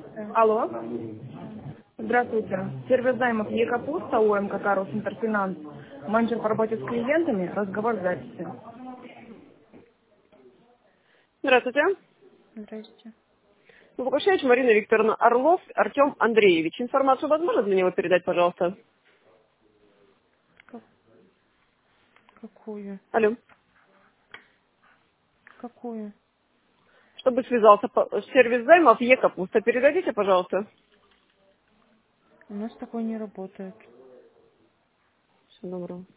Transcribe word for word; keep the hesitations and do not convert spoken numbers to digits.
Да. Алло. Да. Здравствуйте. Сервис займов Е-Капуста, ОМК Карус Интерфинанс. Менеджер по работе с клиентами. Разговор в записи. Здравствуйте. Здрасте. Лукашевич Марина Викторовна, Орлов Артем Андреевич. Информацию возможно для него передать, пожалуйста? Как- какую? Алло. Какую? Чтобы связался по- сервис займов Е-Капуста. Передадите, пожалуйста. У нас такой не работает. Всего доброго.